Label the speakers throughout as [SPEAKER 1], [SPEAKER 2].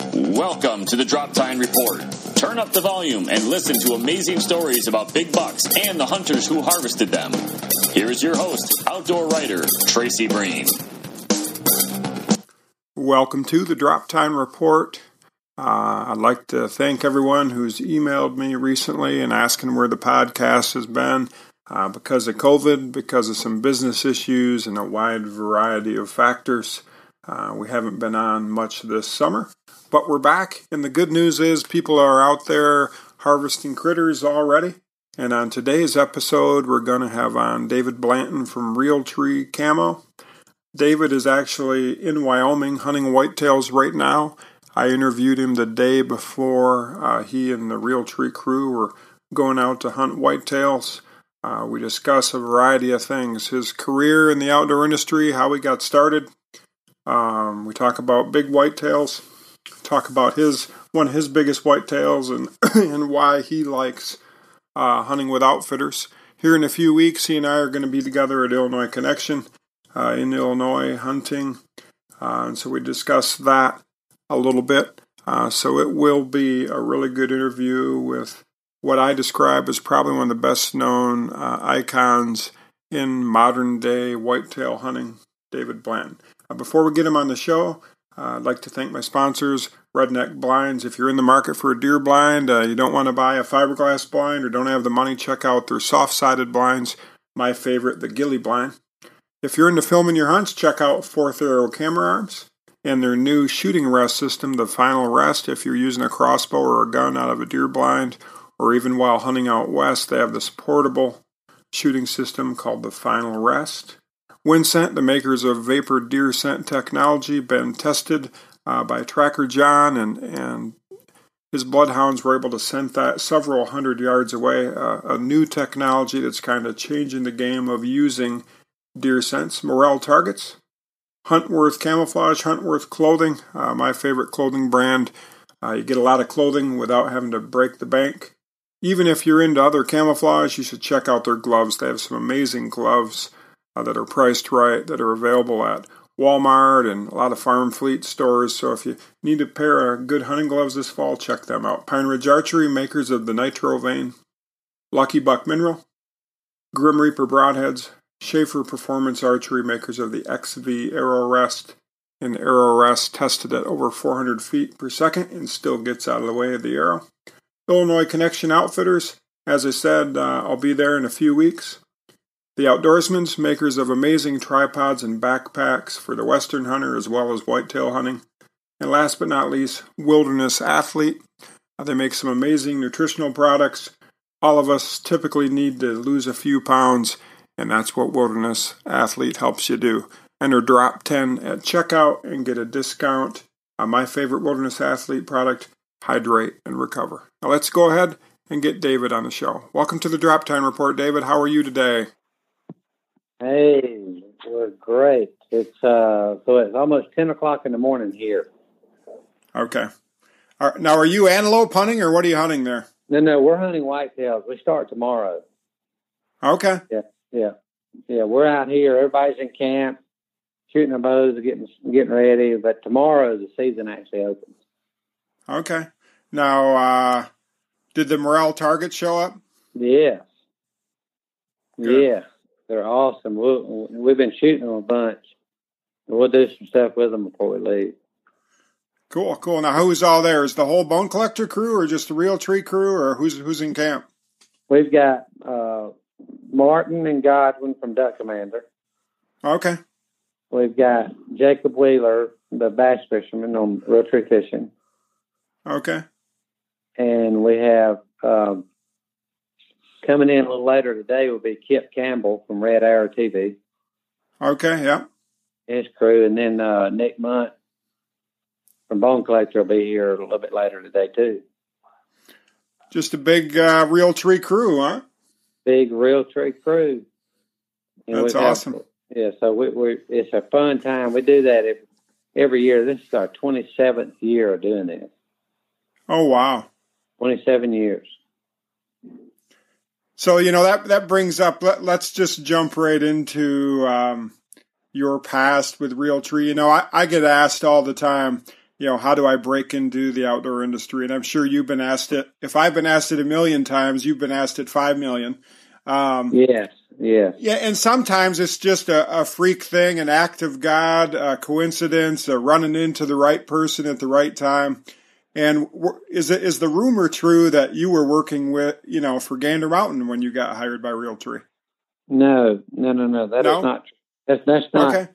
[SPEAKER 1] Welcome to the Drop Time Report. Turn up the volume and listen to amazing stories about big bucks and the hunters who harvested them. Here is your host, outdoor writer, Tracy Breen.
[SPEAKER 2] Welcome to the Drop Time Report. I'd like to thank everyone who's emailed me recently and asking where the podcast has been. Because of COVID, because of some business issues and a wide variety of factors, we haven't been on much this summer. But we're back, and the good news is people are out there harvesting critters already. And on today's episode, we're going to have on David Blanton from Realtree Camo. David is actually in Wyoming hunting whitetails right now. I interviewed him the day before he and the Realtree crew were going out to hunt whitetails. We discuss a variety of things, his career in the outdoor industry, how he got started. We talk about big whitetails, talk about one of his biggest whitetails and why he likes hunting with outfitters. Here in a few weeks, he and I are going to be together at Illinois Connection in Illinois hunting, and so we discuss that a little bit. So it will be a really good interview with what I describe as probably one of the best known icons in modern day whitetail hunting, David Blanton. Before we get him on the show, I'd like to thank my sponsors, Redneck Blinds. If you're in the market for a deer blind, you don't want to buy a fiberglass blind or don't have the money, check out their soft-sided blinds. My favorite, the Ghillie blind. If you're into filming your hunts, check out Fourth Arrow Camera Arms and their new shooting rest system, the Final Rest. If you're using a crossbow or a gun out of a deer blind, or even while hunting out west, they have this portable shooting system called the Final Rest. Winscent, the makers of Vapor Deer Scent technology, been tested by Tracker John, and his bloodhounds were able to scent that several hundred yards away. A new technology that's kind of changing the game of using deer scents. Morel Targets, Huntworth Camouflage, Huntworth Clothing, my favorite clothing brand. You get a lot of clothing without having to break the bank. Even if you're into other camouflage, you should check out their gloves. They have some amazing gloves that are priced right, that are available at Walmart and a lot of Farm Fleet stores. So if you need a pair of good hunting gloves this fall, check them out. Pine Ridge Archery, makers of the Nitro Vane. Lucky Buck Mineral. Grim Reaper Broadheads. Schaefer Performance Archery, makers of the XV Arrow Rest. And Arrow Rest tested at over 400 feet per second and still gets out of the way of the arrow. Illinois Connection Outfitters. As I said, I'll be there in a few weeks. The Outdoorsmans, makers of amazing tripods and backpacks for the western hunter as well as whitetail hunting. And last but not least, Wilderness Athlete. They make some amazing nutritional products. All of us typically need to lose a few pounds, and that's what Wilderness Athlete helps you do. Enter Drop 10 at checkout and get a discount on my favorite Wilderness Athlete product, Hydrate and Recover. Now let's go ahead and get David on the show. Welcome to the Drop Time Report, David. How are you today?
[SPEAKER 3] Hey, we're great. It's almost 10 o'clock in the morning here.
[SPEAKER 2] Okay. Now, are you antelope hunting, or what are you hunting there?
[SPEAKER 3] No, we're hunting whitetails. We start tomorrow.
[SPEAKER 2] Okay.
[SPEAKER 3] Yeah. We're out here. Everybody's in camp, shooting their bows, getting ready. But tomorrow the season actually opens.
[SPEAKER 2] Okay. Now, did the Morel Target show up?
[SPEAKER 3] Yes.
[SPEAKER 2] Good.
[SPEAKER 3] Yeah. They're awesome. We've been shooting them a bunch. We'll do some stuff with them before we leave.
[SPEAKER 2] Cool. Now, who's all there? Is the whole Bone Collector crew, or just the Realtree crew, or who's in camp?
[SPEAKER 3] We've got Martin and Godwin from Duck Commander.
[SPEAKER 2] Okay.
[SPEAKER 3] We've got Jacob Wheeler, the bass fisherman on Realtree Fishing.
[SPEAKER 2] Okay.
[SPEAKER 3] And we have coming in a little later today will be Kip Campbell from Red Arrow TV.
[SPEAKER 2] Okay, yeah.
[SPEAKER 3] His crew. And then Nick Munt from Bone Collector will be here a little bit later today, too.
[SPEAKER 2] Just a big Realtree crew, huh?
[SPEAKER 3] Big Realtree crew.
[SPEAKER 2] That's awesome.
[SPEAKER 3] So it's a fun time. We do that every year. This is our 27th year of doing this.
[SPEAKER 2] Oh, wow.
[SPEAKER 3] 27 years.
[SPEAKER 2] So, that brings up, let's just jump right into your past with Realtree. I get asked all the time, how do I break into the outdoor industry? And I'm sure you've been asked it. If I've been asked it 1 million times, you've been asked it 5 million.
[SPEAKER 3] Yes.
[SPEAKER 2] Yeah, and sometimes it's just a freak thing, an act of God, a coincidence, running into the right person at the right time. And is the rumor true that you were working with, for Gander Mountain when you got hired by Realtree?
[SPEAKER 3] No. That is not true. That's not.
[SPEAKER 2] Okay.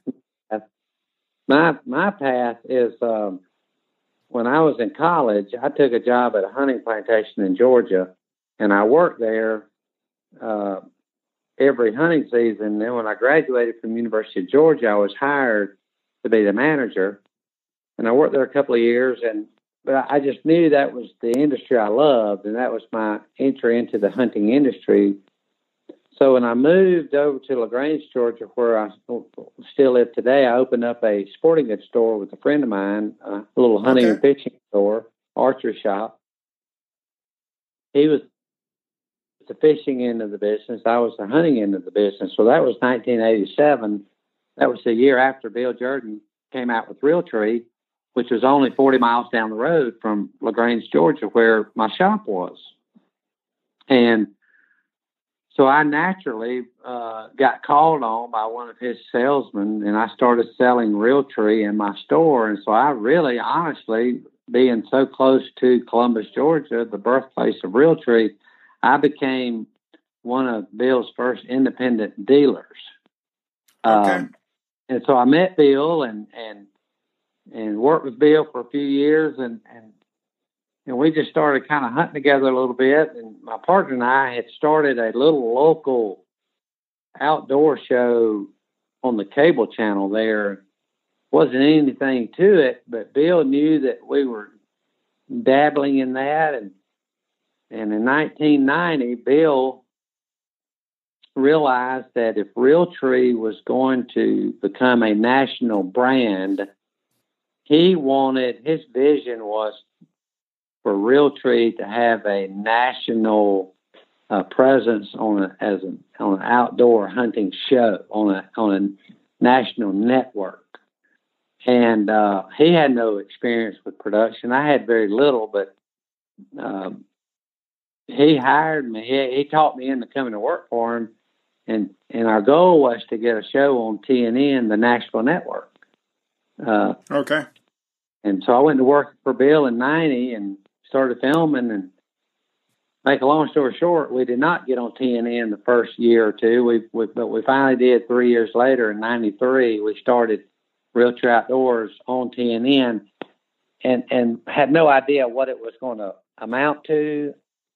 [SPEAKER 3] My path is when I was in college, I took a job at a hunting plantation in Georgia, and I worked there every hunting season. Then when I graduated from University of Georgia, I was hired to be the manager, and I worked there a couple of years. But I just knew that was the industry I loved, and that was my entry into the hunting industry. So when I moved over to LaGrange, Georgia, where I still live today, I opened up a sporting goods store with a friend of mine, a little hunting and fishing store, archery shop. He was the fishing end of the business. I was the hunting end of the business. So that was 1987. That was the year after Bill Jordan came out with Realtree, which was only 40 miles down the road from LaGrange, Georgia, where my shop was. And so I naturally got called on by one of his salesmen, and I started selling Realtree in my store. And so I really, honestly, being so close to Columbus, Georgia, the birthplace of Realtree, I became one of Bill's first independent dealers.
[SPEAKER 2] Okay.
[SPEAKER 3] And so I met Bill and worked with Bill for a few years, and we just started kind of hunting together a little bit. And my partner and I had started a little local outdoor show on the cable channel there. Wasn't anything to it, but Bill knew that we were dabbling in that. And in 1990, Bill realized that if Realtree was going to become a national brand, his vision was for Realtree to have a national presence on an outdoor hunting show on a national network. And he had no experience with production. I had very little, but he hired me. He taught me into coming to work for him, and our goal was to get a show on TNN, the Nashville network.
[SPEAKER 2] Okay.
[SPEAKER 3] And so I went to work for Bill in 90 and started filming. And make a long story short, we did not get on TNN the first year or two. But we finally did 3 years later in 93. We started Realtree Outdoors on TNN and had no idea what it was going to amount to.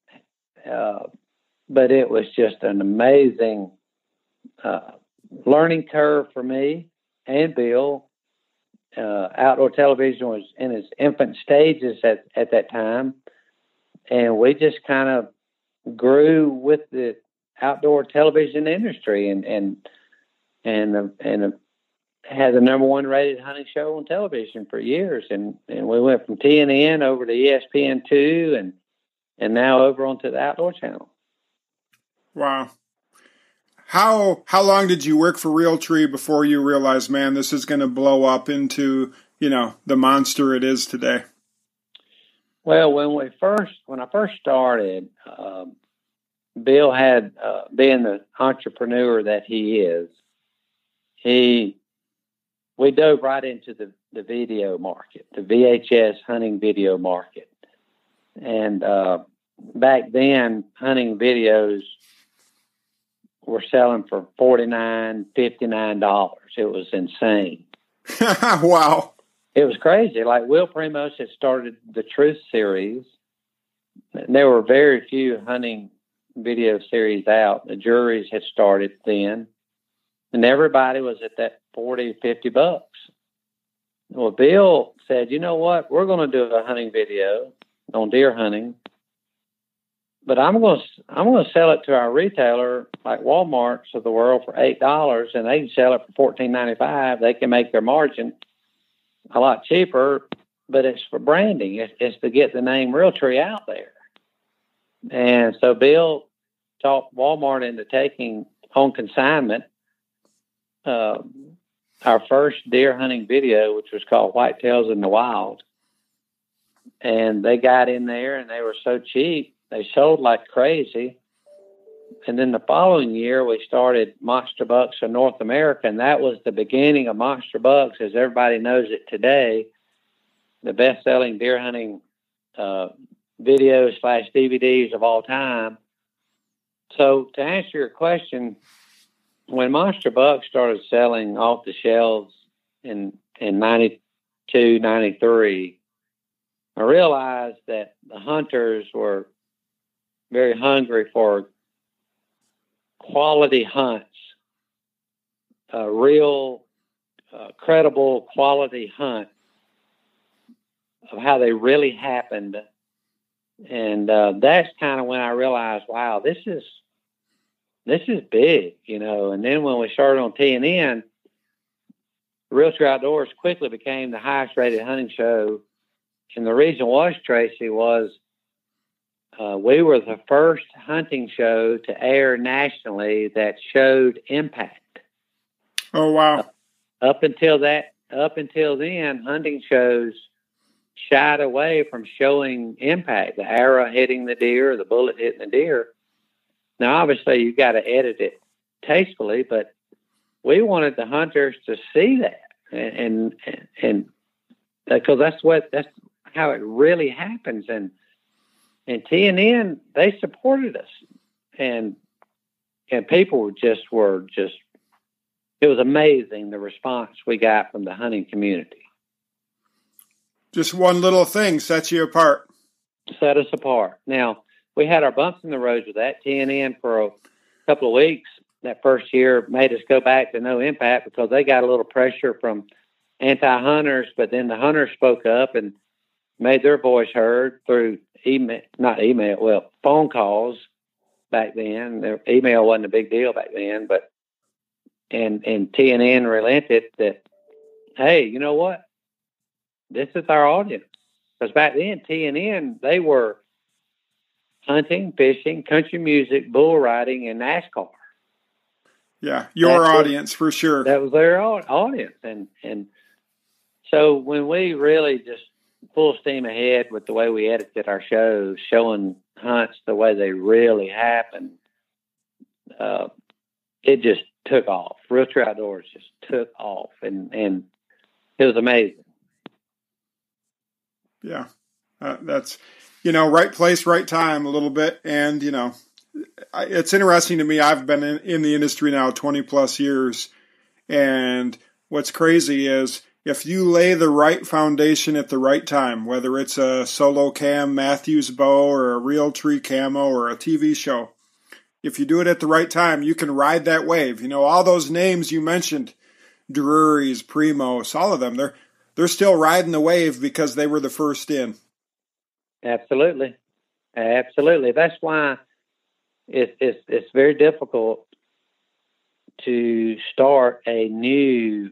[SPEAKER 3] But it was just an amazing learning curve for me and Bill. Outdoor television was in its infant stages at that time, and we just kind of grew with the outdoor television industry and had the number one rated hunting show on television for years, and we went from TNN over to ESPN2 and now over onto the Outdoor Channel.
[SPEAKER 2] Wow. How long did you work for Realtree before you realized, man, this is going to blow up into, the monster it is today?
[SPEAKER 3] Well, when I first started, Bill had, being the entrepreneur that he is, we dove right into the video market, the VHS hunting video market. And back then, hunting videos were selling for $49, $59. It was insane.
[SPEAKER 2] Wow.
[SPEAKER 3] It was crazy. Like Will Primos had started the Truth series. There were very few hunting video series out. The juries had started then. And everybody was at that $40, $50. Well, Bill said, you know what? We're going to do a hunting video on deer hunting. But I'm going to sell it to our retailer, like Walmart's of the world, for $8, and they can sell it for $14.95. They can make their margin a lot cheaper, but it's for branding. It's to get the name Realtree out there. And so Bill talked Walmart into taking on consignment our first deer hunting video, which was called Whitetails in the Wild. and they got in there, and they were so cheap, they sold like crazy. And then the following year, we started Monster Bucks of North America, and that was the beginning of Monster Bucks, as everybody knows it today, the best-selling deer hunting videos/DVDs of all time. So to answer your question, when Monster Bucks started selling off the shelves in 92, 93, I realized that the hunters were very hungry for quality hunts, real, credible quality hunt of how they really happened. And that's kind of when I realized, wow, this is big, you know. And then when we started on TNN, Realtree Outdoors quickly became the highest rated hunting show. And the reason was, Tracy, was we were the first hunting show to air nationally that showed impact.
[SPEAKER 2] Oh, wow.
[SPEAKER 3] Up until then, hunting shows shied away from showing impact, the arrow hitting the deer, the bullet hitting the deer. Now, obviously, you got to edit it tastefully, but we wanted the hunters to see that, and because that's how it really happens. And TNN, they supported us, and people were just it was amazing the response we got from the hunting community.
[SPEAKER 2] Just one little thing sets you apart.
[SPEAKER 3] Set us apart. Now, we had our bumps in the road with that. TNN for a couple of weeks that first year made us go back to no impact because they got a little pressure from anti-hunters, but then the hunters spoke up and made their voice heard through phone calls back then. Their email wasn't a big deal back then, but and TNN relented that, hey, you know what? This is our audience. Because back then, TNN, they were hunting, fishing, country music, bull riding, and NASCAR.
[SPEAKER 2] Yeah, your audience for sure.
[SPEAKER 3] That was their audience. And so when we really just full steam ahead with the way we edited our shows, showing hunts the way they really happened, it just took off. Realtree Outdoors just took off, and it was amazing.
[SPEAKER 2] Yeah, that's, right place, right time a little bit. And, it's interesting to me. I've been in the industry now 20 plus years. And what's crazy is if you lay the right foundation at the right time, whether it's a solo cam Matthews bow or a Realtree camo or a TV show, if you do it at the right time, you can ride that wave. All those names you mentioned, Drury's, Primos, all of them, they're still riding the wave because they were the first in.
[SPEAKER 3] Absolutely. That's why it's very difficult to start a new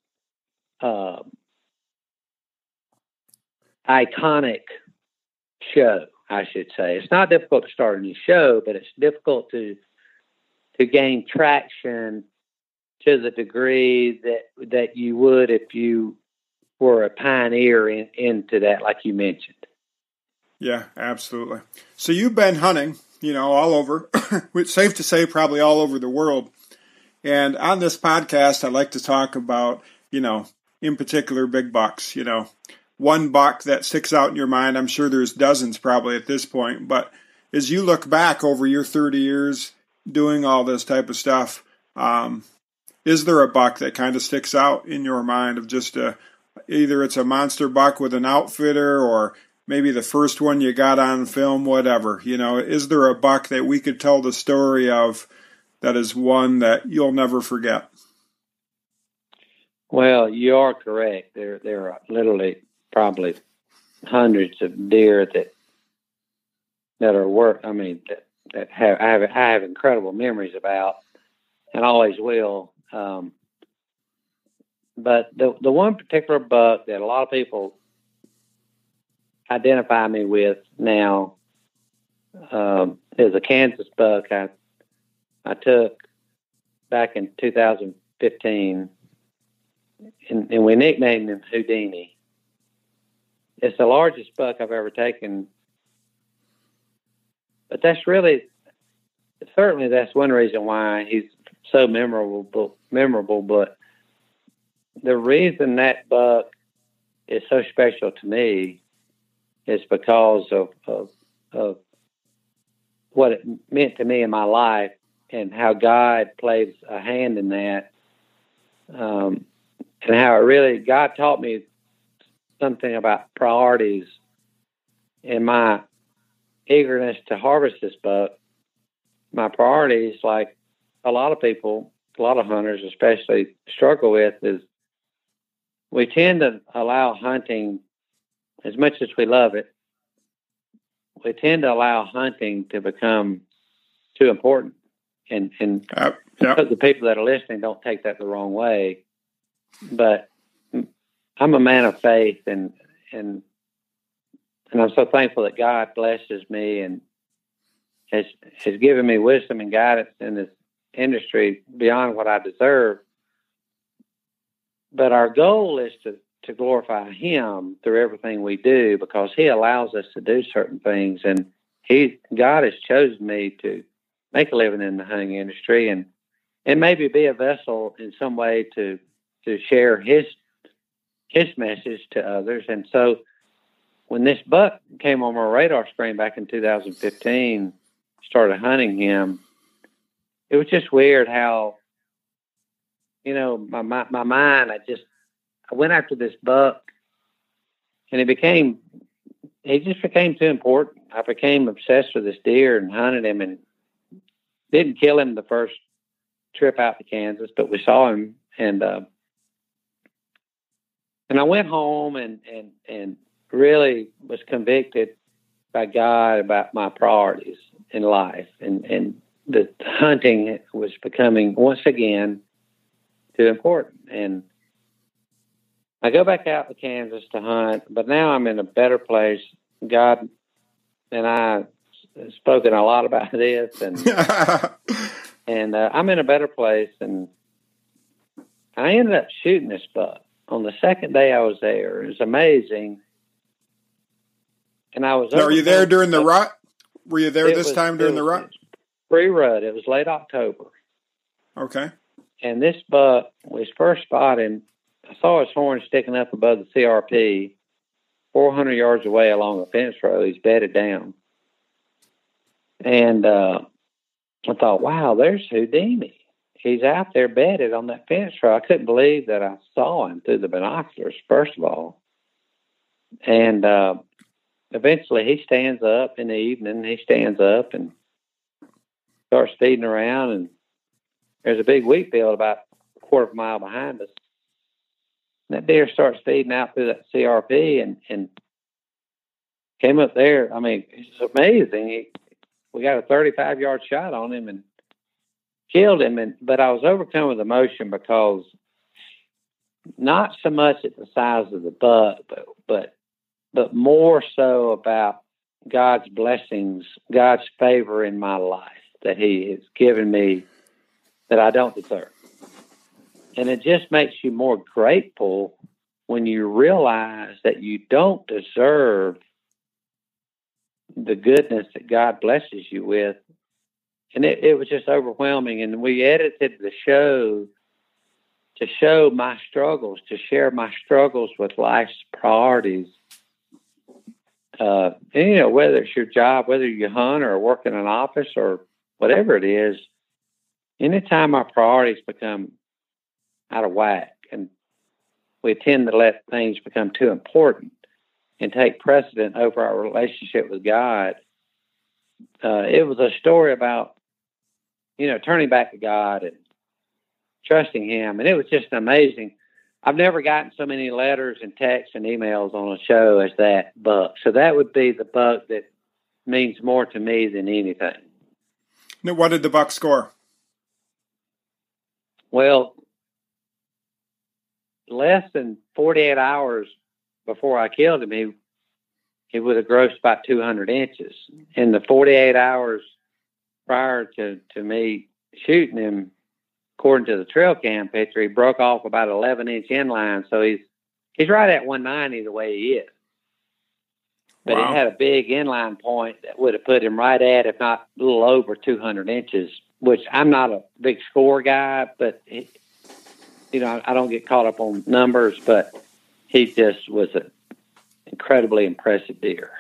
[SPEAKER 3] iconic show, I should say. It's not difficult to start a new show, but it's difficult to gain traction to the degree that you would if you were a pioneer into that, like you mentioned.
[SPEAKER 2] Yeah, absolutely. So you've been hunting, all over. It's safe to say probably all over the world. And on this podcast, I like to talk about, in particular, big bucks. One buck that sticks out in your mind. I'm sure there's dozens probably at this point. But as you look back over your 30 years doing all this type of stuff, is there a buck that kind of sticks out in your mind of just either it's a monster buck with an outfitter or maybe the first one you got on film, whatever? Is there a buck that we could tell the story of that is one that you'll never forget? Well,
[SPEAKER 3] you are correct. There are literally probably hundreds of deer that are worth. I mean, that I have incredible memories about, and always will. But the one particular buck that a lot of people identify me with now is a Kansas buck I took back in 2015, and we nicknamed him Houdini. it's the largest buck I've ever taken. But that's certainly that's one reason why he's so memorable. But the reason that buck is so special to me is because of what it meant to me in my life and how God played a hand in that. And how God taught me something about priorities in my eagerness to harvest this buck. My priorities, like a lot of people, a lot of hunters especially struggle with, is we tend to allow hunting, as much as we love it, we tend to allow hunting to become too important. And the people that are listening don't take that the wrong way. But I'm a man of faith, and I'm so thankful that God blesses me and has given me wisdom and guidance in this industry beyond what I deserve. But our goal is to glorify Him through everything we do, because He allows us to do certain things, and God has chosen me to make a living in the hunting industry and maybe be a vessel in some way to share His message to others. And so when this buck came on my radar screen back in 2015, started hunting him, it was just weird how, my mind, I went after this buck, and he just became too important. I became obsessed with this deer and hunted him, and didn't kill him the first trip out to Kansas, but we saw him, and I went home and really was convicted by God about my priorities in life, and the hunting was becoming once again too important. And I go back out to Kansas to hunt, but now I'm in a better place. God and I have spoken a lot about this, and and I'm in a better place. And I ended up shooting this buck on the second day I was there. It was amazing. And I was.
[SPEAKER 2] Now, were you there during the rut? Were you there this time during the rut?
[SPEAKER 3] Pre-rut. It was late October.
[SPEAKER 2] Okay.
[SPEAKER 3] And this buck was first spotted. I saw his horn sticking up above the CRP, 400 yards away along a fence row. He's bedded down. And I thought, wow, there's Houdini. He's out there bedded on that fence row. I couldn't believe that I saw him through the binoculars, first of all. And eventually he stands up in the evening. He stands up and starts feeding around. And there's a big wheat field about a quarter of a mile behind us. That deer starts feeding out through that CRP and came up there. I mean, it's amazing. We got a 35-yard shot on him and killed him. But I was overcome with emotion, because not so much at the size of the buck, but more so about God's blessings, God's favor in my life that He has given me that I don't deserve. And it just makes you more grateful when you realize that you don't deserve the goodness that God blesses you with. And it was just overwhelming. And we edited the show to show my struggles, to share my struggles with life's priorities. And, whether it's your job, whether you hunt or work in an office or whatever it is, anytime our priorities become out of whack and we tend to let things become too important and take precedent over our relationship with God. It was a story about, turning back to God and trusting Him. And it was just amazing. I've never gotten so many letters and texts and emails on a show as that buck. So that would be the buck that means more to me than anything.
[SPEAKER 2] Now, what did the buck score?
[SPEAKER 3] Well, less than 48 hours before I killed him, he would have grossed about 200 inches. In the 48 hours prior to me shooting him, according to the trail cam picture, he broke off about 11-inch inline. So he's right at 190 the way he is. But
[SPEAKER 2] Wow.
[SPEAKER 3] it had a big inline point that would have put him right at, if not a little over 200 inches, which I'm not a big score guy, but, I don't get caught up on numbers, but he just was an incredibly impressive deer.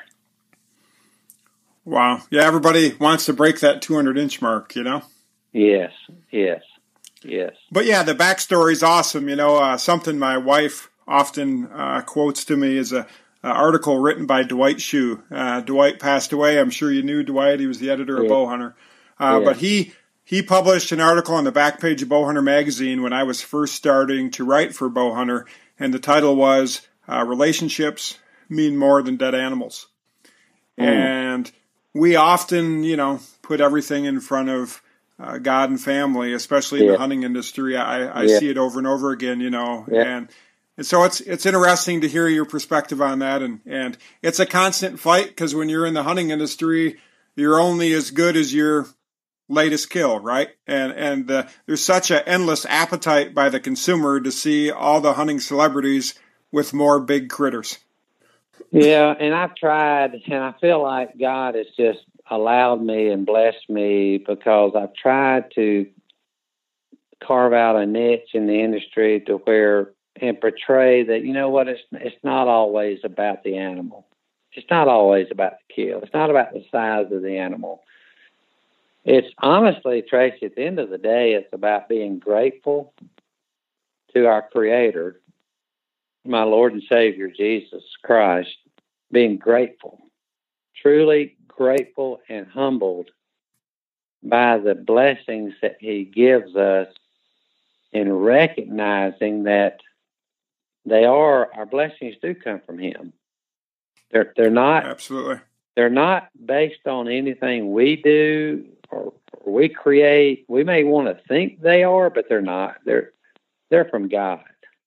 [SPEAKER 2] Wow. Yeah, everybody wants to break that 200-inch mark,
[SPEAKER 3] Yes.
[SPEAKER 2] But yeah, the backstory is awesome. Something my wife often quotes to me is a article written by Dwight Shue. Dwight passed away. I'm sure you knew Dwight. He was the editor of Bowhunter. But he published an article on the back page of Bowhunter magazine when I was first starting to write for Bowhunter, and the title was Relationships Mean More Than Dead Animals. And we often, put everything in front of God and family, especially in the hunting industry. I see it over and over again, and so it's interesting to hear your perspective on that, and it's a constant fight because when you're in the hunting industry, you're only as good as your latest kill, right? And there's such an endless appetite by the consumer to see all the hunting celebrities with more big critters.
[SPEAKER 3] Yeah, and I've tried, and I feel like God has just allowed me and blessed me because I've tried to carve out a niche in the industry to where and portray that, it's not always about the animal. It's not always about the kill. It's not about the size of the animal. It's honestly, Tracy, at the end of the day, it's about being grateful to our Creator, my Lord and Savior, Jesus Christ, being grateful, truly grateful and humbled by the blessings that He gives us, and recognizing that our blessings do come from Him. They're not
[SPEAKER 2] absolutely.
[SPEAKER 3] They're not based on anything we do or we create. We may want to think they are, but they're not. They're from God.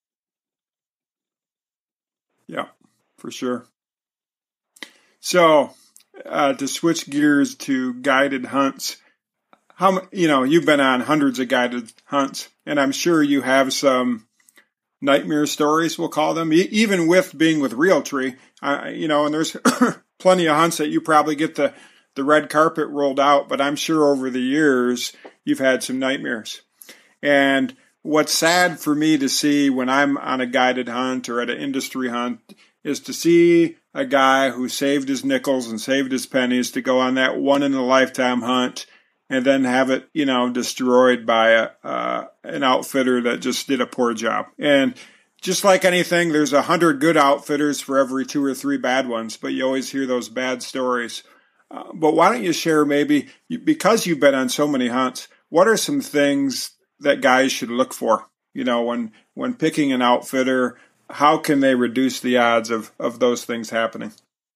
[SPEAKER 2] Yeah, for sure. So, to switch gears to guided hunts, you've been on hundreds of guided hunts, and I'm sure you have some nightmare stories, we'll call them, even with being with Realtree, and there's plenty of hunts that you probably get the red carpet rolled out, but I'm sure over the years you've had some nightmares. And what's sad for me to see when I'm on a guided hunt or at an industry hunt is to see a guy who saved his nickels and saved his pennies to go on that one-in-a-lifetime hunt and then have it, destroyed by an outfitter that just did a poor job. And just like anything, there's 100 good outfitters for every 2 or 3 bad ones, but you always hear those bad stories. But why don't you share maybe, because you've been on so many hunts, what are some things that guys should look for? When picking an outfitter, how can they reduce the odds of those things happening?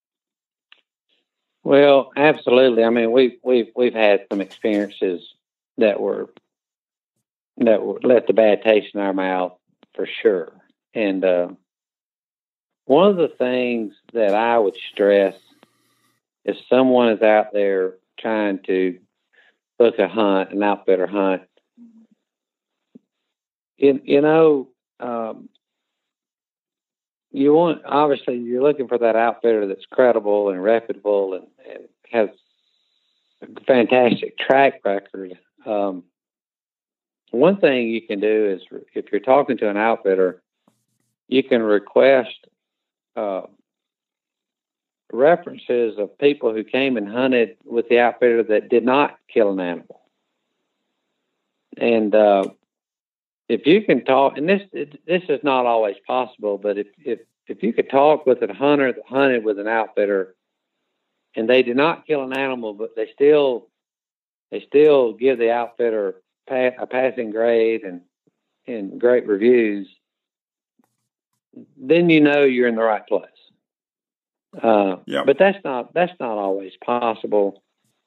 [SPEAKER 3] Well, absolutely. I mean, we've had some experiences that left a bad taste in our mouth for sure. And one of the things that I would stress, if someone is out there trying to book a hunt, an outfitter hunt, you're looking for that outfitter that's credible and reputable and has a fantastic track record. One thing you can do is, if you're talking to an outfitter, you can request references of people who came and hunted with the outfitter that did not kill an animal. And if you can talk, and this is not always possible, but if you could talk with a hunter that hunted with an outfitter and they did not kill an animal, but they still give the outfitter a passing grade and great reviews, then you're in the right place. But that's not always possible.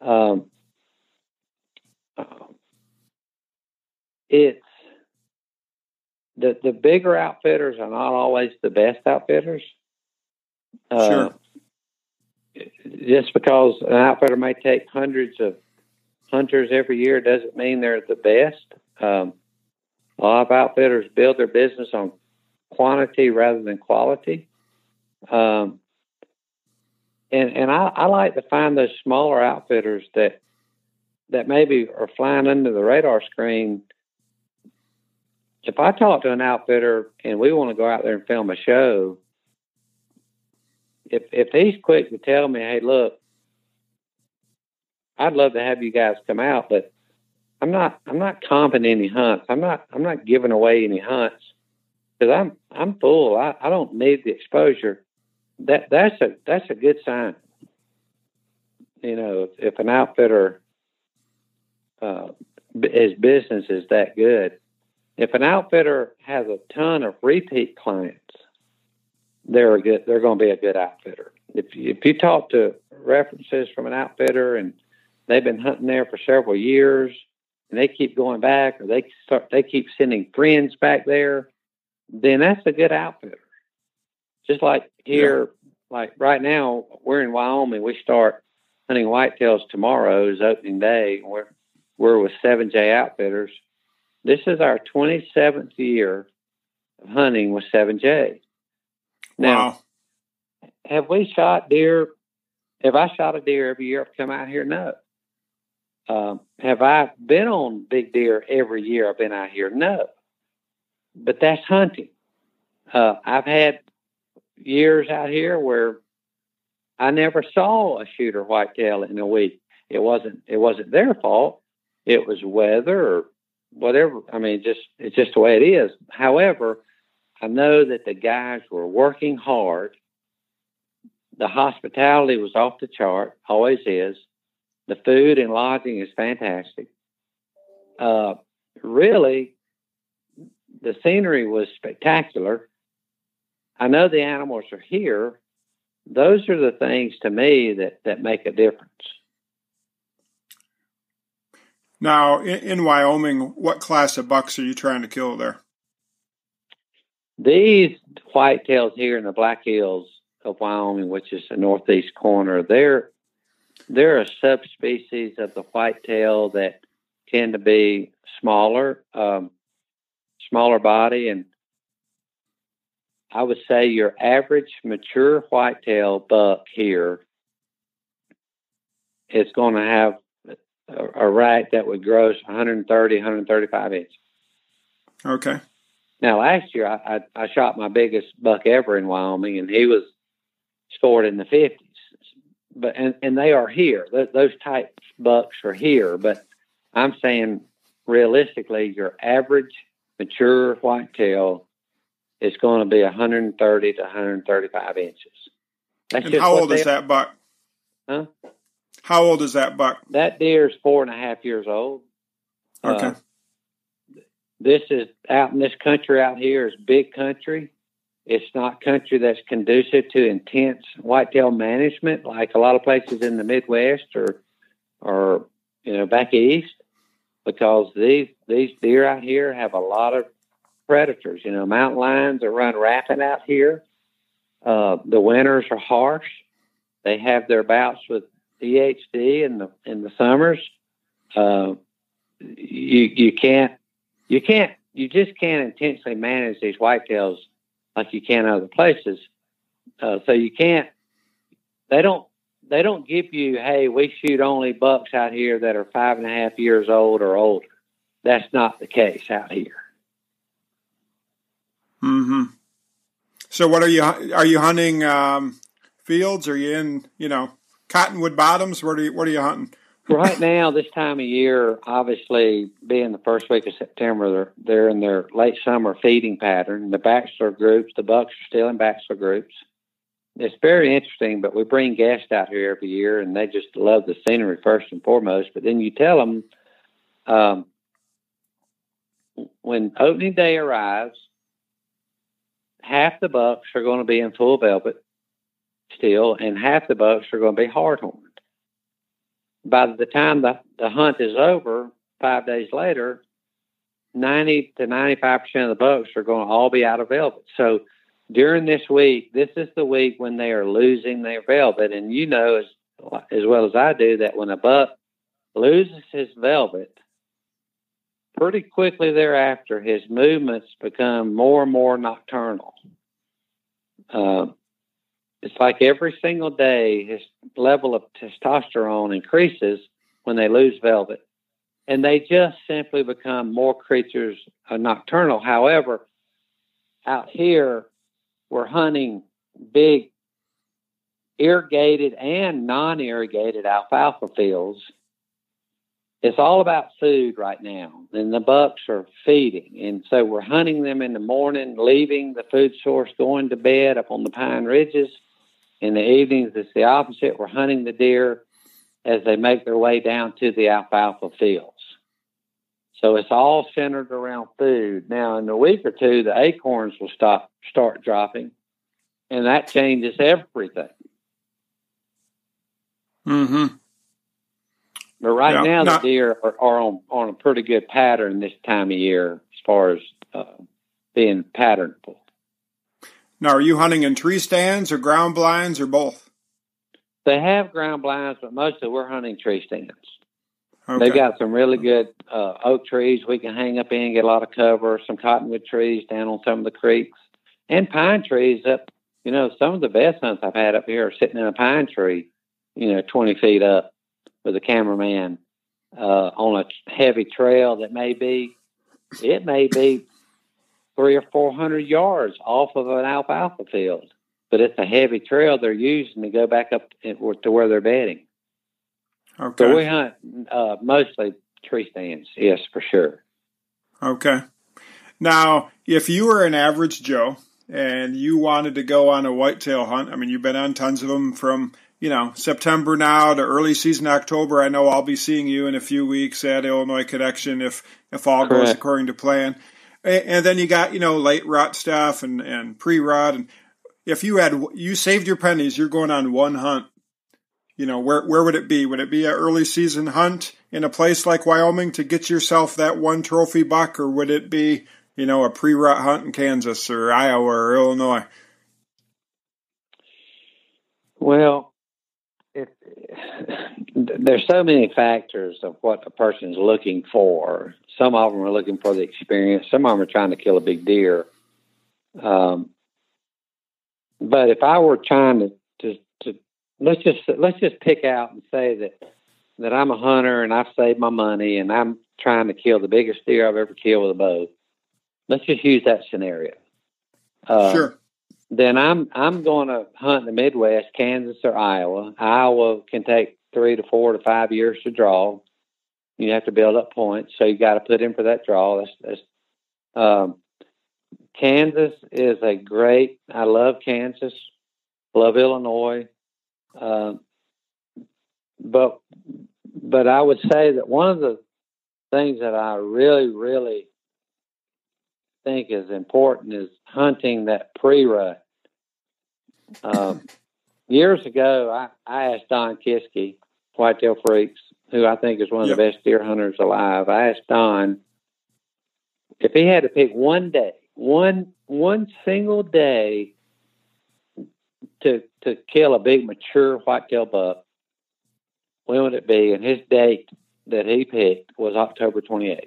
[SPEAKER 3] It's the bigger outfitters are not always the best outfitters.
[SPEAKER 2] Sure.
[SPEAKER 3] Just because an outfitter may take hundreds of hunters every year doesn't mean they're the best. A lot of outfitters build their business on quantity rather than quality. And I like to find those smaller outfitters that maybe are flying under the radar screen. If I talk to an outfitter and we want to go out there and film a show, if he's quick to tell me, hey, look, I'd love to have you guys come out, but I'm not comping any hunts. I'm not giving away any hunts because I'm full. I don't need the exposure. That's a good sign. You know, if an outfitter his business is that good. If an outfitter has a ton of repeat clients, they're going to be a good outfitter. If you talk to references from an outfitter and they've been hunting there for several years and they keep going back, or they keep sending friends back there, then that's a good outfitter. Just like here, like right now, we're in Wyoming. We start hunting whitetails tomorrow is opening day. We're with 7J Outfitters. This is our 27th year of hunting with 7J. Now, have we shot deer? Have I shot a deer every year I've come out here? No. Have I been on big deer every year I've been out here? No. But that's hunting. I've had years out here where I never saw a shooter whitetail in a week. It wasn't their fault. It was weather or whatever. I mean, it's just the way it is. However, I know that the guys were working hard. The hospitality was off the chart, always is. The food and lodging is fantastic. Really, the scenery was spectacular. I know the animals are here. Those are the things to me that make a difference.
[SPEAKER 2] Now, in Wyoming, what class of bucks are you trying to kill there?
[SPEAKER 3] These whitetails here in the Black Hills of Wyoming, which is the northeast corner, they're a subspecies of the whitetail that tend to be smaller body, and I would say your average mature whitetail buck here is going to have a rack that would gross 130, 135 inches.
[SPEAKER 2] Okay.
[SPEAKER 3] Now, last year, I shot my biggest buck ever in Wyoming, and he was scored in the 50s. But and they are here. Those type bucks are here. But I'm saying, realistically, your average mature whitetail is going to be 130 to 135 inches. That's
[SPEAKER 2] and how old is that buck?
[SPEAKER 3] Huh?
[SPEAKER 2] How old is that buck?
[SPEAKER 3] That deer is 4.5 years old.
[SPEAKER 2] Okay.
[SPEAKER 3] This is out in this country out here is big country. It's not country that's conducive to intense whitetail management like a lot of places in the Midwest or back east, because these deer out here have a lot of predators. Mountain lions are run rapid out here. The winters are harsh. They have their bouts with EHD in the summers. You just can't intentionally manage these whitetails like you can other places. So you can't. They don't give you, hey, we shoot only bucks out here that are 5.5 years old or older. That's not the case out here.
[SPEAKER 2] Mm-hmm. So what are you hunting fields? Are you in cottonwood bottoms? What are you hunting?
[SPEAKER 3] Right now, this time of year, obviously being the first week of September, they're in their late summer feeding pattern. The bachelor groups, the bucks are still in bachelor groups. It's very interesting, but we bring guests out here every year, and they just love the scenery first and foremost. But then you tell them when opening day arrives, half the bucks are going to be in full velvet still, and half the bucks are going to be hard-horned. By the time the hunt is over, 5 days later, 90 to 95% of the bucks are going to all be out of velvet. So during this week, this is the week when they are losing their velvet. And you know as well as I do that when a buck loses his velvet, pretty quickly thereafter, his movements become more and more nocturnal. it's like every single day his level of testosterone increases when they lose velvet. And they just simply become more creatures nocturnal. However, out here, we're hunting big irrigated and non-irrigated alfalfa fields. It's all about food right now, and the bucks are feeding. And so we're hunting them in the morning, leaving the food source, going to bed up on the pine ridges. In the evenings, it's the opposite. We're hunting the deer as they make their way down to the alfalfa fields. So it's all centered around food. Now, in a week or two, the acorns will start dropping, and that changes everything.
[SPEAKER 2] Mm-hmm.
[SPEAKER 3] But right now, the deer are on a pretty good pattern this time of year as far as being patternable. Now,
[SPEAKER 2] are you hunting in tree stands or ground blinds or both?
[SPEAKER 3] They have ground blinds, but mostly we're hunting tree stands. Okay. They got some really good oak trees we can hang up in, get a lot of cover, some cottonwood trees down on some of the creeks, and pine trees up. You know, some of the best hunts I've had up here are sitting in a pine tree, 20 feet up with a cameraman on a heavy trail that may be 300 or 400 yards off of an alfalfa field. But it's a heavy trail they're using to go back up to where they're bedding.
[SPEAKER 2] Okay.
[SPEAKER 3] So we hunt mostly tree stands, yes, for sure.
[SPEAKER 2] Okay. Now, if you were an average Joe and you wanted to go on a whitetail hunt, I mean, you've been on tons of them from, September now to early season October. I know I'll be seeing you in a few weeks at Illinois Connection if all
[SPEAKER 3] Correct.
[SPEAKER 2] Goes according to plan. And then you got, late rut stuff and pre-rut. And if you saved your pennies, you're going on one hunt. Where would it be? Would it be an early season hunt in a place like Wyoming to get yourself that one trophy buck, or would it be, a pre-rut hunt in Kansas or Iowa or Illinois?
[SPEAKER 3] Well, there's so many factors of what a person's looking for. Some of them are looking for the experience. Some of them are trying to kill a big deer. But if I were trying to let's just pick out and say that I'm a hunter and I've saved my money and I'm trying to kill the biggest deer I've ever killed with a bow. Let's just use that scenario.
[SPEAKER 2] Sure.
[SPEAKER 3] Then I'm going to hunt in the Midwest, Kansas or Iowa. Iowa can take 3 to 4 to 5 years to draw. You have to build up points, so you got to put in for that draw. Kansas is I love Kansas, love Illinois. But I would say that one of the things that I really, really think is important is hunting that pre-rut. Years ago, I asked Don Kiske, Whitetail Freaks, who I think is one of the best deer hunters alive. I asked Don if he had to pick one day, one single day to kill a big mature whitetail buck, when would it be? And his date that he picked was October 28th.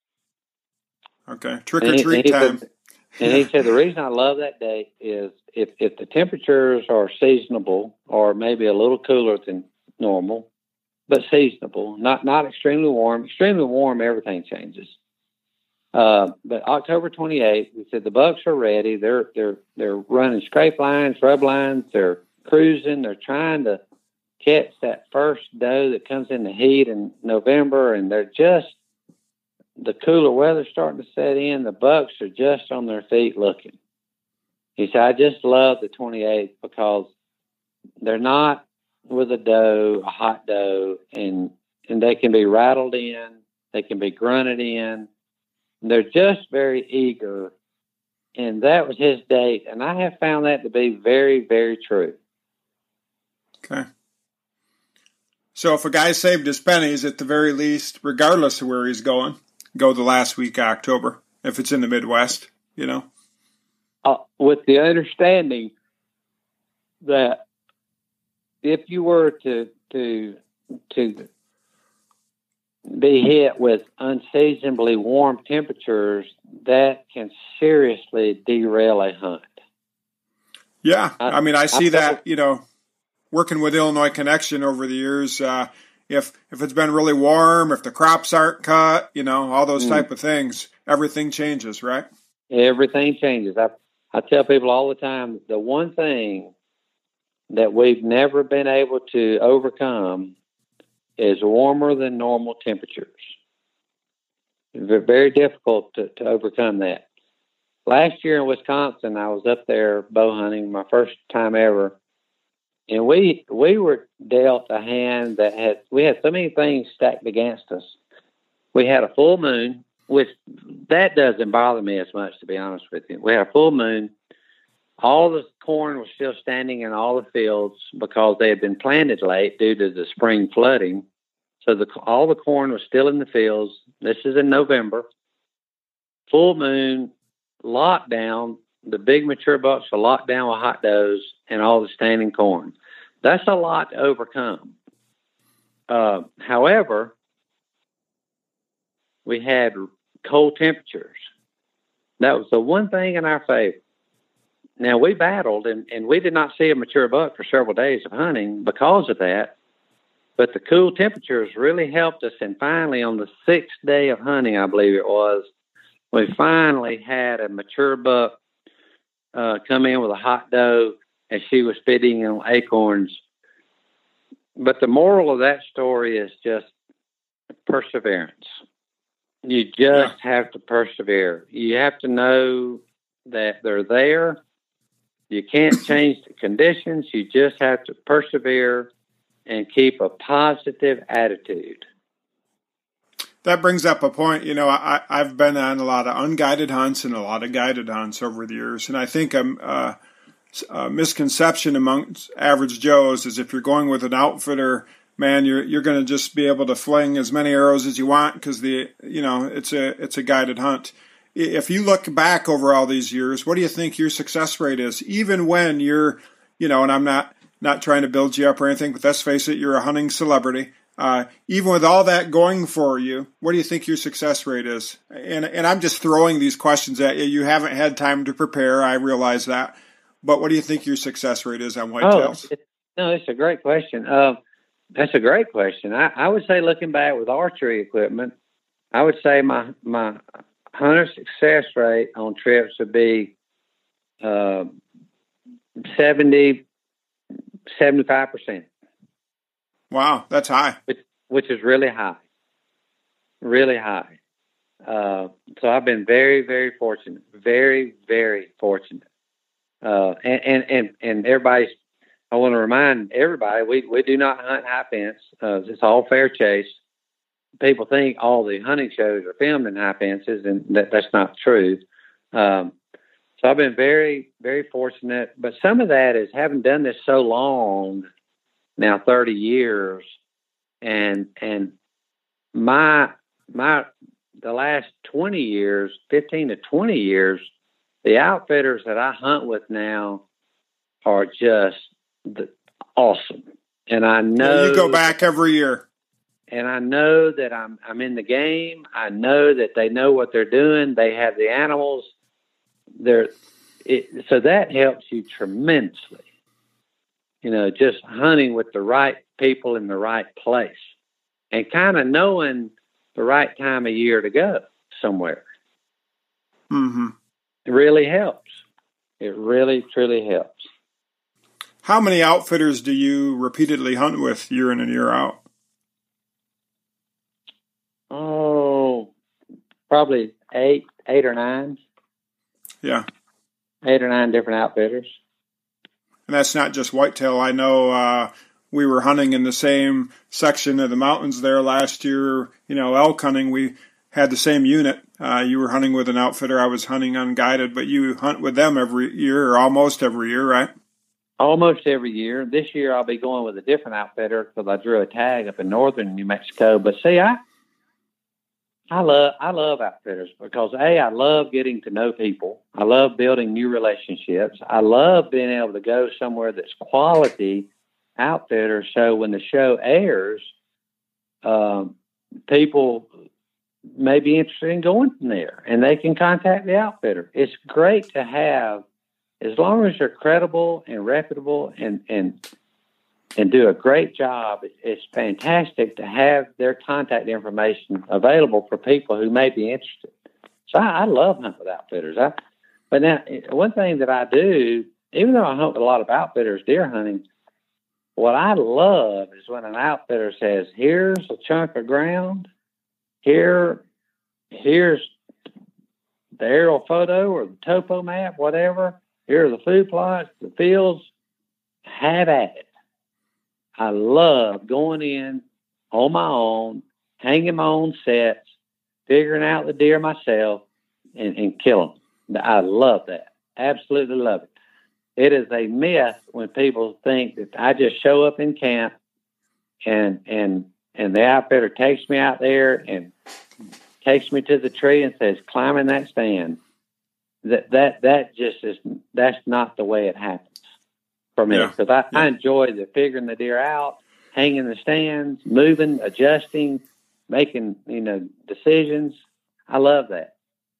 [SPEAKER 2] Okay, trick or treat time.
[SPEAKER 3] And he said the reason I love that date is if the temperatures are seasonable or maybe a little cooler than normal, but seasonable, not extremely warm. Extremely warm, everything changes. But October 28th, he said the bucks are ready. They're running scrape lines, rub lines. They're cruising. They're trying to catch that first doe that comes in the heat in November, and the cooler weather's starting to set in. The bucks are just on their feet looking. He said, I just love the 28th because they're not with a doe, a hot doe, and they can be rattled in. They can be grunted in. They're just very eager, and that was his date, and I have found that to be very, very true.
[SPEAKER 2] Okay. So if a guy saved his pennies, at the very least, regardless of where he's going, go the last week of October, if it's in the Midwest,
[SPEAKER 3] with the understanding that if you were to be hit with unseasonably warm temperatures, that can seriously derail a hunt.
[SPEAKER 2] Yeah. I mean, I see that, working with Illinois Connection over the years, if it's been really warm, if the crops aren't cut, all those type of things, everything changes, right?
[SPEAKER 3] Everything changes. I tell people all the time, the one thing that we've never been able to overcome is warmer than normal temperatures. It's very difficult to overcome that. Last year in Wisconsin, I was up there bow hunting, my first time ever, and we were dealt a hand that we had so many things stacked against us. We had a full moon, which that doesn't bother me as much, to be honest with you. We had a full moon. All the corn was still standing in all the fields because they had been planted late due to the spring flooding. So all the corn was still in the fields. This is in November. Full moon, lockdown. The big mature bucks are locked down with hot does and all the standing corn. That's a lot to overcome. However, we had cold temperatures. That was the one thing in our favor. Now, we battled, and we did not see a mature buck for several days of hunting because of that. But the cool temperatures really helped us. And finally, on the 6th day of hunting, I believe it was, we finally had a mature buck come in with a hot doe, and she was feeding on acorns. But the moral of that story is just perseverance. You just have to persevere. You have to know that they're there. You can't change the conditions. You just have to persevere and keep a positive attitude.
[SPEAKER 2] That brings up a point. I've been on a lot of unguided hunts and a lot of guided hunts over the years, and I think a misconception amongst average Joes is if you're going with an outfitter, man, you're going to just be able to fling as many arrows as you want because it's a guided hunt. If you look back over all these years, what do you think your success rate is? Even when you're, and I'm not trying to build you up or anything, but let's face it, you're a hunting celebrity. Even with all that going for you, what do you think your success rate is? And I'm just throwing these questions at you. You haven't had time to prepare. I realize that. But what do you think your success rate is on whitetails?
[SPEAKER 3] It's a great question. That's a great question. I would say, looking back with archery equipment, I would say my hunter success rate on trips would be 70, 75%.
[SPEAKER 2] Wow, that's high.
[SPEAKER 3] Which is really high. Really high. So I've been very, very fortunate. Very, very fortunate. And everybody's, I want to remind everybody, we do not hunt high fence. It's all fair chase. People think all the hunting shows are filmed in high fences, and that's not true. So I've been very, very fortunate. But some of that is having done this so long, now 30 years, and the last 20 years, 15 to 20 years, the outfitters that I hunt with now are just awesome. And I know
[SPEAKER 2] you go back every year.
[SPEAKER 3] And I know that I'm in the game. I know that they know what they're doing. They have the animals. So that helps you tremendously. Just hunting with the right people in the right place and kind of knowing the right time of year to go somewhere.
[SPEAKER 2] Mm-hmm.
[SPEAKER 3] It really helps. It really, truly helps.
[SPEAKER 2] How many outfitters do you repeatedly hunt with year in and year out?
[SPEAKER 3] Oh, probably eight or nine.
[SPEAKER 2] Yeah.
[SPEAKER 3] 8 or 9 different outfitters.
[SPEAKER 2] And that's not just whitetail. I know we were hunting in the same section of the mountains there last year. Elk hunting, we had the same unit. You were hunting with an outfitter. I was hunting unguided, but you hunt with them every year or almost every year, right?
[SPEAKER 3] Almost every year. This year I'll be going with a different outfitter because I drew a tag up in northern New Mexico. But see, I love outfitters because I love getting to know people. I love building new relationships. I love being able to go somewhere that's quality outfitter. So when the show airs, people may be interested in going from there and they can contact the outfitter. It's great to have as long as you're credible and reputable and do a great job, it's fantastic to have their contact information available for people who may be interested. So I love hunting with outfitters. But now, one thing that I do, even though I hunt with a lot of outfitters deer hunting, what I love is when an outfitter says, here's a chunk of ground, here's the aerial photo or the topo map, whatever, here are the food plots, the fields, have at it. I love going in on my own, hanging my own sets, figuring out the deer myself, and killing them. I love that. Absolutely love it. It is a myth when people think that I just show up in camp and the outfitter takes me out there and takes me to the tree and says, climb in that stand. That just is, that's not the way it happens for me. Because I enjoy the figuring the deer out, hanging the stands, moving, adjusting, making, decisions. I love that.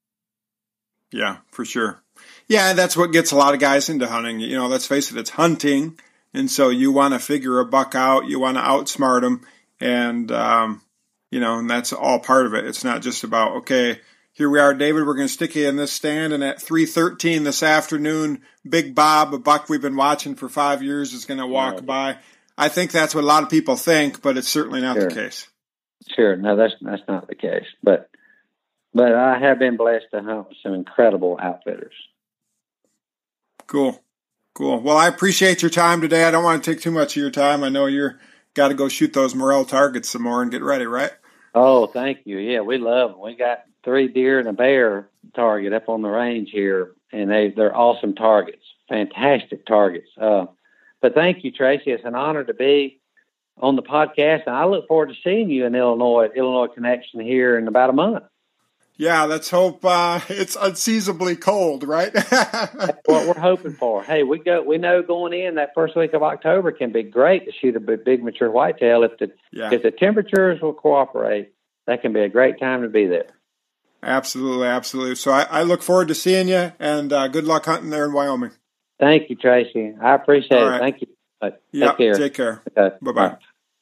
[SPEAKER 2] Yeah, for sure. Yeah, that's what gets a lot of guys into hunting. Let's face it, it's hunting. And so you want to figure a buck out. You want to outsmart him. And, and that's all part of it. It's not just about, okay, here we are, David, we're going to stick you in this stand. And at 3:13 this afternoon, Big Bob, a buck we've been watching for 5 years, is going to walk by. I think that's what a lot of people think, but it's certainly not the case.
[SPEAKER 3] Sure. No, that's not the case. But I have been blessed to hunt with some incredible outfitters.
[SPEAKER 2] Cool. Well, I appreciate your time today. I don't want to take too much of your time. I know you're got to go shoot those morel targets some more and get ready, right?
[SPEAKER 3] Oh, thank you. Yeah, we love them. We got 3 deer and a bear target up on the range here, and they're awesome targets, fantastic targets. But thank you, Tracy. It's an honor to be on the podcast, and I look forward to seeing you in Illinois Connection here in about a month.
[SPEAKER 2] Yeah, let's hope it's unseasonably cold, right?
[SPEAKER 3] That's what we're hoping for. Hey, we know going in that first week of October can be great to shoot a big mature whitetail if the temperatures will cooperate. That can be a great time to be there.
[SPEAKER 2] Absolutely. So I look forward to seeing you, and good luck hunting there in Wyoming.
[SPEAKER 3] Thank you, Tracy. I appreciate it. Thank you.
[SPEAKER 2] Take care. Okay. Bye-bye.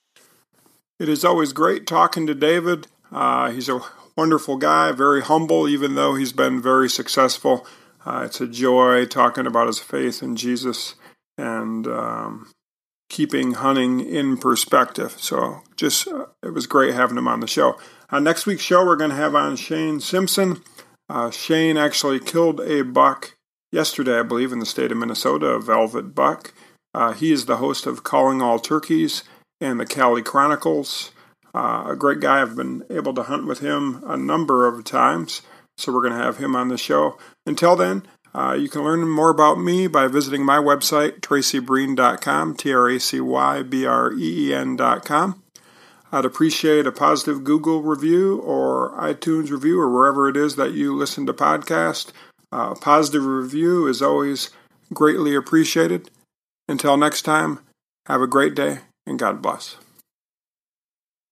[SPEAKER 2] It is always great talking to David. He's a wonderful guy, very humble, even though he's been very successful. It's a joy talking about his faith in Jesus and keeping hunting in perspective. So it was great having him on the show. Next week's show, we're going to have on Shane Simpson. Shane actually killed a buck yesterday, I believe, in the state of Minnesota, a velvet buck. He is the host of Calling All Turkeys and the Cali Chronicles. A great guy. I've been able to hunt with him a number of times, so we're going to have him on the show. Until then, you can learn more about me by visiting my website, tracybreen.com, TracyBreen.com. I'd appreciate a positive Google review or iTunes review or wherever it is that you listen to podcasts. A positive review is always greatly appreciated. Until next time, have a great day and God bless.